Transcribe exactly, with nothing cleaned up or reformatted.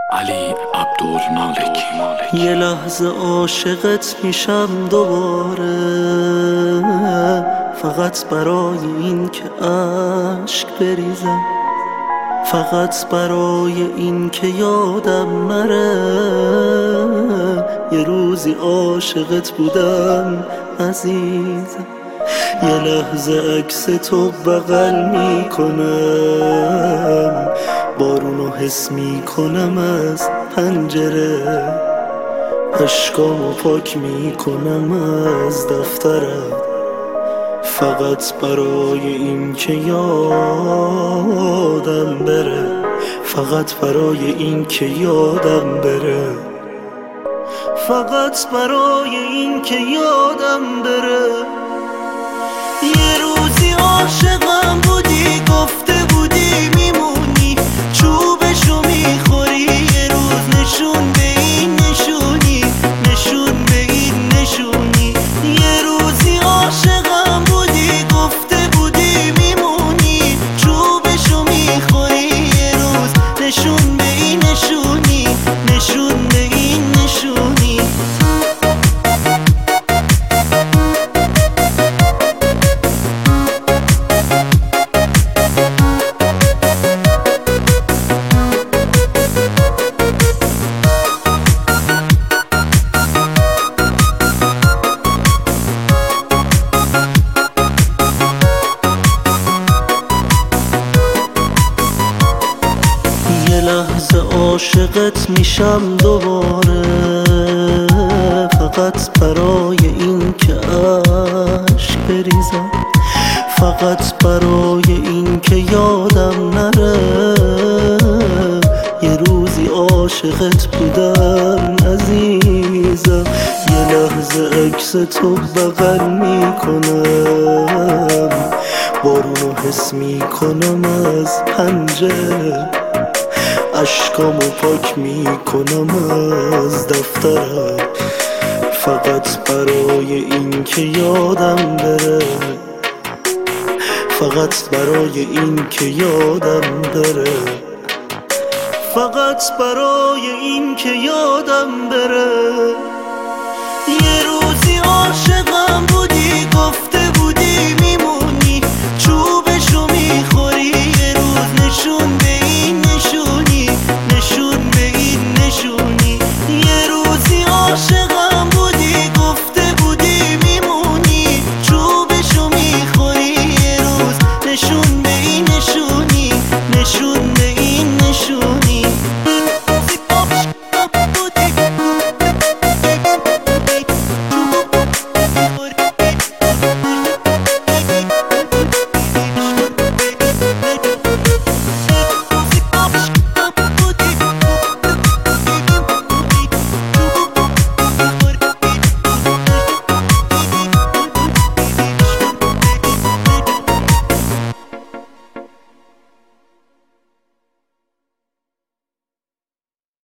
علی عبدالمالکی. یه لحظه عاشقت میشم دوباره، فقط برای این که عشق بریزم، فقط برای این که یادم نره یه روزی عاشقت بودم عزیزم. یه لحظه عکس تو بغل میکنم، بارونو حس میکنم از پنجره، اشکامو پاک میکنم از دفترم، فقط برای این که یادم بره، فقط برای این که یادم بره، فقط برای این که یادم بره. یه روزی عاشقم بودی، گفته بودی میمونی، چوبشو میخوری، یه روز نشون به این نشونی، نشون به این نشونی. یه روزی عاشقم بودی، گفته بودی میمونی، چوبشو میخوری، یه روز نشون به این نشونی، نشون به این نشونی. یه لحظه عاشقت میشم دوباره، فقط برای این که عشق بریزم، فقط برای این که یادم نره یه روزی عاشقت بودم عزیزم. یه لحظه عکس تو بغل میکنم، بارونو حس میکنم از پنجره، اشکامو پاک میکنم از دفترم، فقط برای این که یادم بره، فقط برای این که یادم بره، فقط برای این که یادم بره. یه